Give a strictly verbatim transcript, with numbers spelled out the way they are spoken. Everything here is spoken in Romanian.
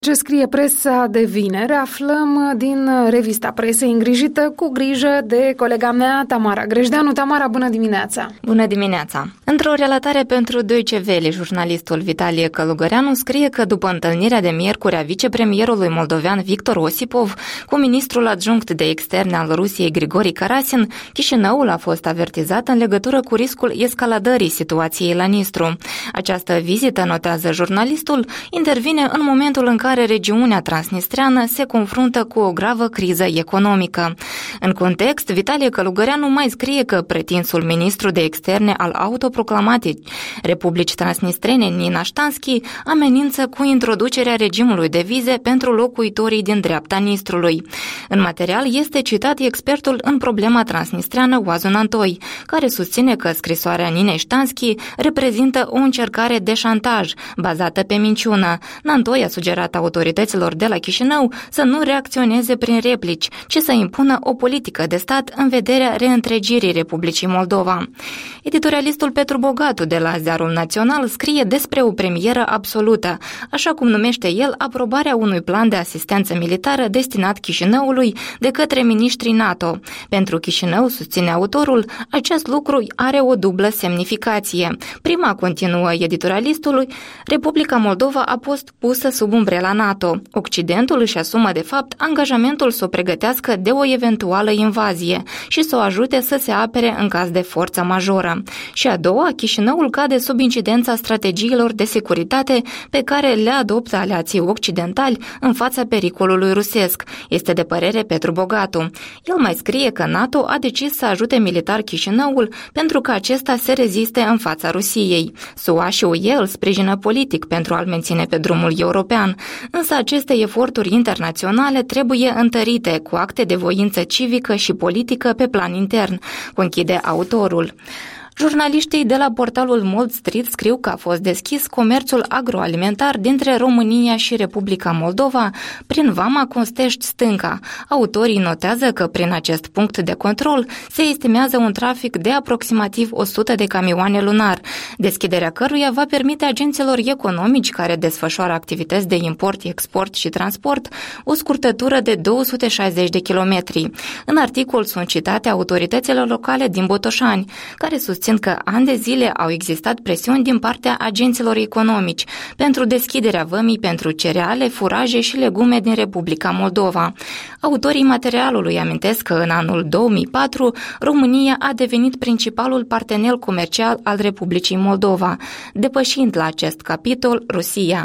Ce scrie presa de vineri aflăm din revista Presei îngrijită cu grijă de colega mea Tamara Grejdeanu. Tamara, bună dimineața! Bună dimineața! Într-o relatare pentru Deutsche Welle, jurnalistul Vitalie Călugăreanu scrie că după întâlnirea de miercuri a vicepremierului moldovean Victor Osipov cu ministrul adjunct de externe al Rusiei Grigori Karasin, Chișinăul a fost avertizat în legătură cu riscul escaladării situației la Nistru. Această vizită, notează jurnalistul, intervine în momentul în care care regiunea transnistreană se confruntă cu o gravă criză economică. În context, Vitalie Călugăreanu mai scrie că pretinsul ministru de externe al autoproclamatei Republici Transnistrene, Nina Ștanski, amenință cu introducerea regimului de vize pentru locuitorii din dreapta Nistrului. În material este citat expertul în problema transnistreană Oazun Antoi, care susține că scrisoarea Ninei Ștanski reprezintă o încercare de șantaj bazată pe minciună. Antoi a sugerat autorităților de la Chișinău să nu reacționeze prin replici, ci să impună o politică de stat în vederea reîntregirii Republicii Moldova. Editorialistul Petru Bogatu de la Ziarul Național scrie despre o premieră absolută, așa cum numește el aprobarea unui plan de asistență militară destinat Chișinăului de către miniștrii NATO. Pentru Chișinău, susține autorul, acest lucru are o dublă semnificație. Prima, continuă editorialistului, Republica Moldova a fost pusă sub umbrela NATO. Occidentul își asumă de fapt angajamentul să o pregătească de o eventuală invazie și să o ajute să se apere în caz de forță majoră. Și a doua, Chișinăul cade sub incidența strategiilor de securitate pe care le adoptă aliații occidentali în fața pericolului rusesc, este de părere Petru Bogatu. El mai scrie că NATO a decis să ajute militar Chișinăul pentru că acesta se reziste în fața Rusiei. S U A și U E îl sprijină politic pentru a-l menține pe drumul european, însă aceste eforturi internaționale trebuie întărite cu acte de voință civică și politică pe plan intern, conchide autorul. Jurnaliștii de la portalul Mold Street scriu că a fost deschis comerțul agroalimentar dintre România și Republica Moldova prin Vama Constești-Stânca. Autorii notează că prin acest punct de control se estimează un trafic de aproximativ o sută de camioane lunar, deschiderea căruia va permite agenților economici care desfășoară activități de import, export și transport o scurtătură de două sute șaizeci de kilometri. În articol sunt citate autoritățile locale din Botoșani, care susțin că ani de zile au existat presiuni din partea agenților economici pentru deschiderea vămii pentru cereale, furaje și legume din Republica Moldova. Autorii materialului amintesc că în anul două mii patru România a devenit principalul partener comercial al Republicii Moldova, depășind la acest capitol Rusia.